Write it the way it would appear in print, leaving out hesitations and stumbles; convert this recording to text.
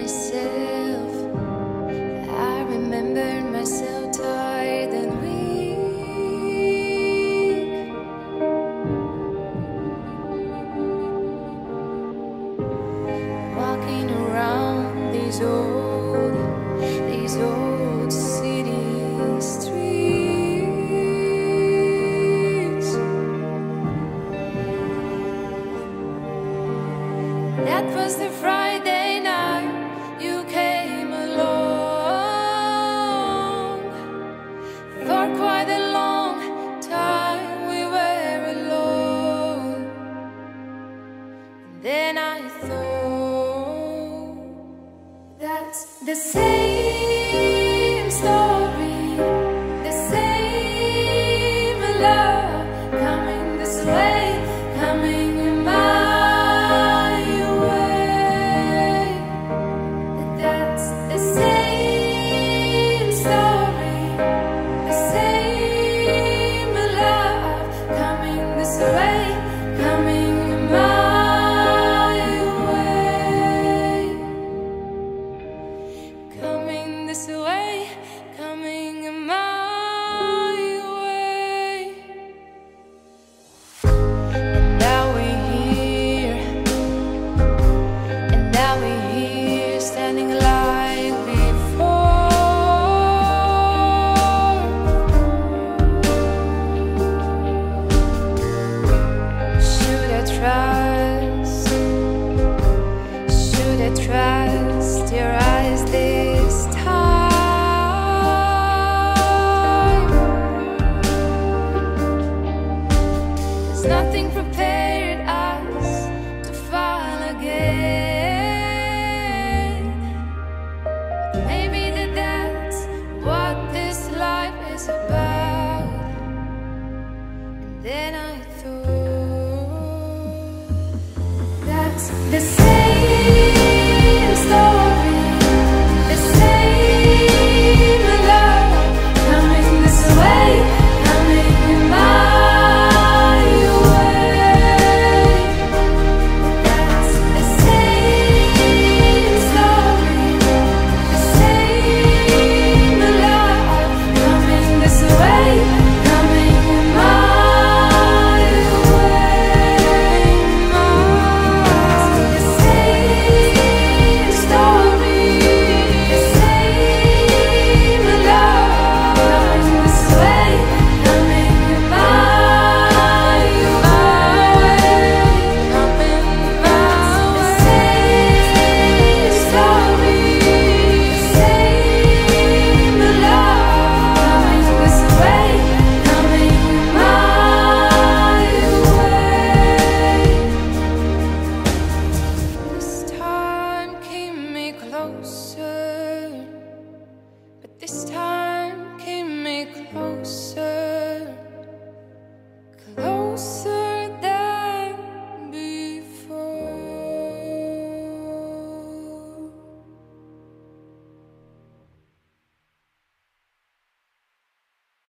myself. I remembered myself tired and weak, walking around these old city streets. That was the Friday night you came along. For quite a long time we were alone. And then I thought, that's the same story, the same love coming this way, coming in my way. That's the same story, the same love coming this way, coming in my way. Coming this way, coming in my way. And now we're here, and now we're here, standing like before. Should I trust? Should I trust your eyes this time? There's nothing prepared us to fall again. Maybe that's what this life is about. And then I thought, that's the same